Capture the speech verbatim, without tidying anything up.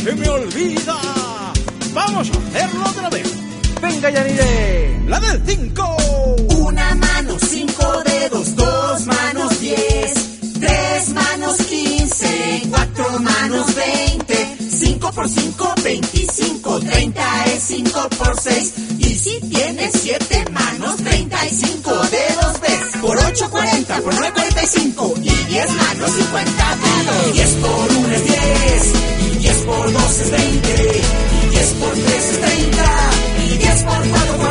se me olvida. Vamos a hacerlo otra vez. Venga, Yanire. La del cinco. Una mano, cinco dedos, dos manos, diez. Tres manos, quince. Cuatro manos, veinte. Cinco por cinco, veinticinco. Treinta es cinco por seis. Y si tienes siete manos, treinta y cinco dedos ves. Por ocho, cuarenta. Por nueve, cuarenta y cinco. Y diez manos, cincuenta dedos. Diez por uno es diez. Y diez por dos es veinte. Y diez por tres es treinta. Y diez por cuatro